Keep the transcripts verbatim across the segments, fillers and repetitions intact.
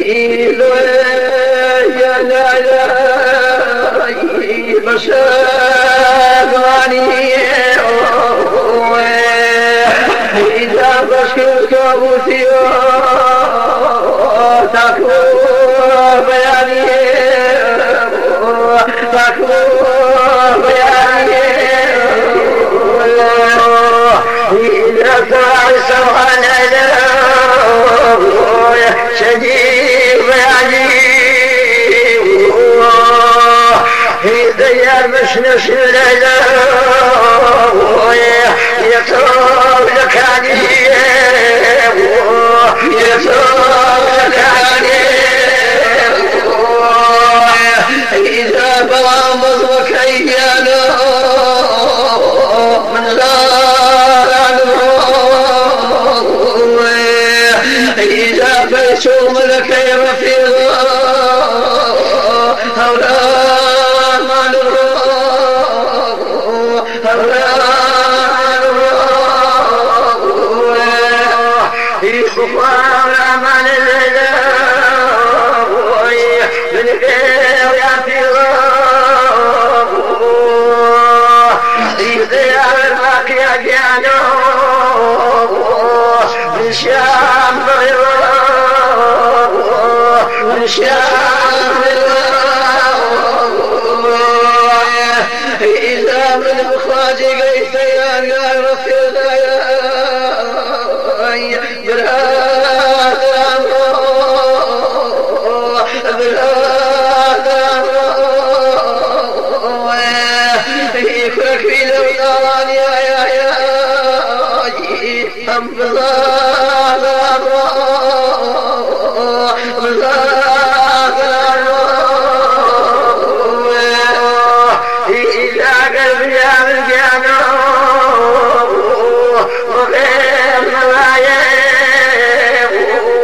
يا لا لا بشغاني إذا بشكرك أبوتيو تكو بياني تكو بياني إذا تعسوا على شديد بياني هي مشنش ليلى يطول لك عليه يطول لك عليه إذا بغامض وكيانا من زار عنه إذا بيشوم لك يرفض هؤلاء ما نروح هؤلاء نروح يخفر من الليل من غير يفض يضيع الباقي أجيانه من شام من شام إذا من مخراجي قيت يا رفيق يا بلاد بلاد يفرك في لوطان يا يا يا هم بلاد بلاد إذا قلبي يا ملقانا وغير ملايين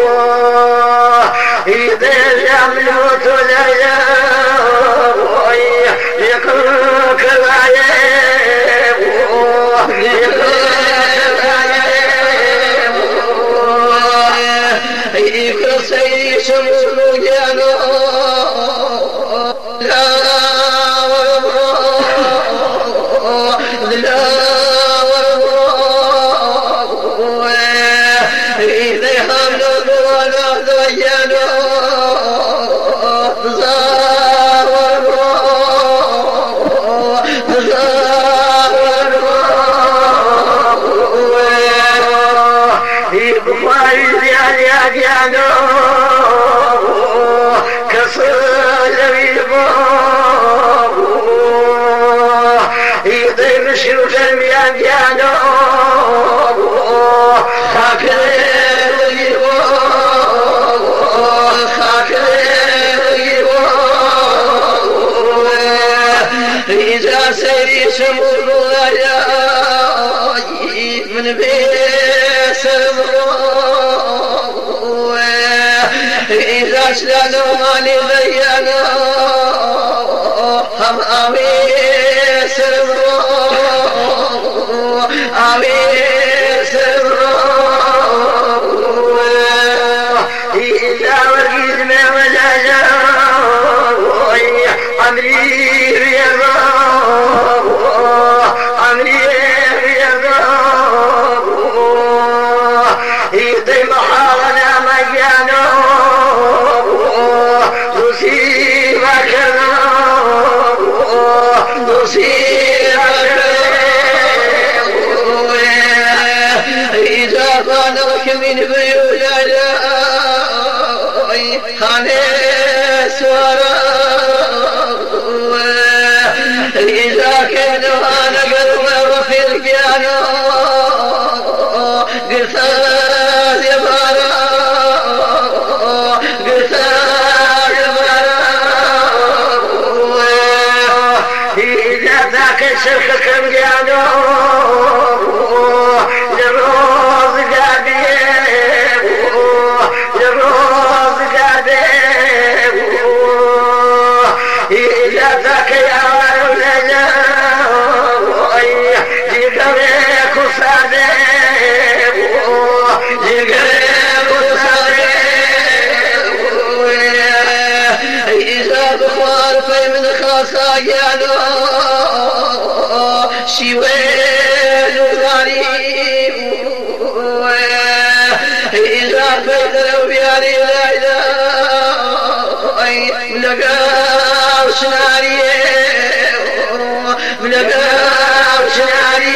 إذا يملوت ليا يكون كلايين يكون سيد شمس جانا لا لا إذا حمل ولا ضينا زار زار يبقى يا يا جانا كسر يضيف شروط المياه جانا خاكر خاكر إذا سيري سمر يا من بيس إذا سلالوا مالي بيانا هم آمين سرو آمين سرو إذا ورقيت من وجاجا عمري بيضا عمري بيضا إذا محالنا مجانا نصيبك نصيبك إذا خانك من بيولا خانس ورا إذا كان أنا قلب رفيق جانا قرثاز يبارا قرثاز يبارا إذا ذاك الشرخ كم جانا لروض قادم لروض قادم إذا ذاك يا ولد جيب لك وصادم بخوار في من خاصايانو شوين وغريب إذا فدروا بياري ليلى ملقاو شناري ملقاو شناري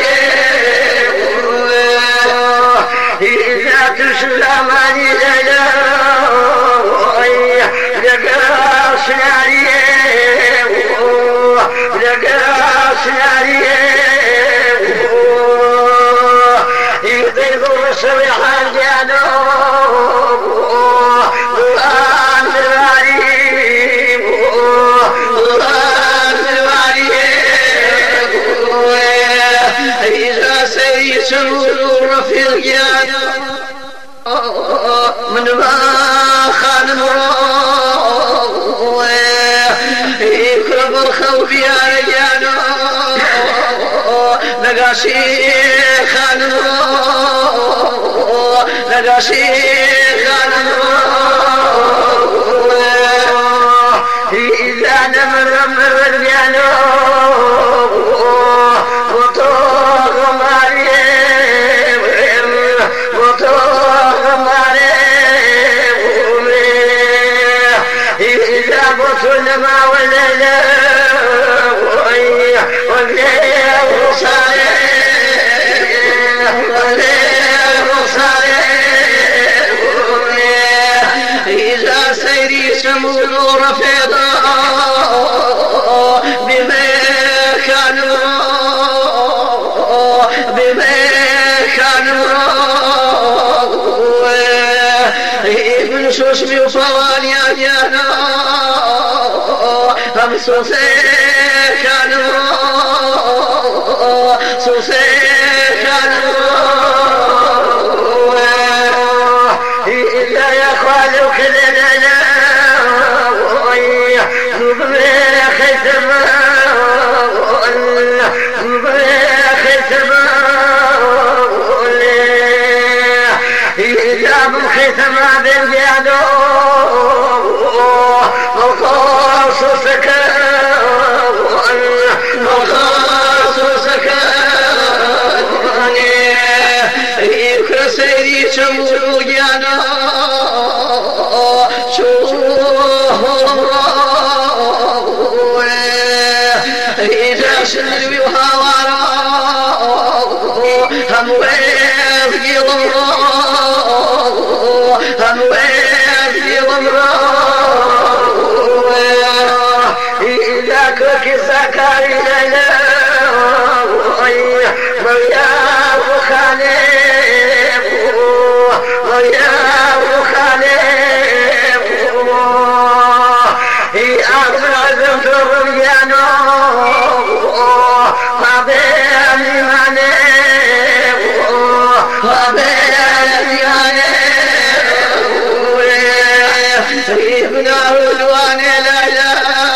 إذا تسلم علي ليلى ملقاو شناري ملقاو شناري يضيفوا الصبيحة جانو قرآن الغريب قرآن الغريب إذا سيسور في الجانو من ما خان مرو يكرم الخوف يا رجانو لقى شيخ النور لقى شيخ النور إذا نمر مر البيانو وطوغ مريم وطوغ مريم إذا بطل ما وليلة والليل صالح والليل صالح إذا سيري سمور رفيضا بما كانوا بما كانوا ابن سوسمي وفواني أجانا هم سوسي كانوا سوسي كانوا إذا يخوالوا كذلنا نبغي ختم نبغي ختم إذا من ختم بالجادو وقاص سكان وقاص سكان يكسري شمو جانا شوه إذا سلوي وهوارا هم ويفقي ضمرا هم ويفقي ضمرا إذا كوكي سكاري ليلى مريم وخالد مريم وخالد أغلى الرجانو قابل ماني قابل ماني ابن عدوان ليلى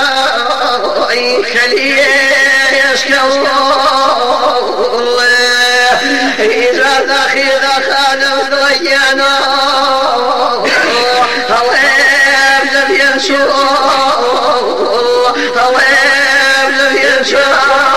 خليه يشكى الله إذا دخل خانم ضيانا هوام لم ينشر هوام لم ينشر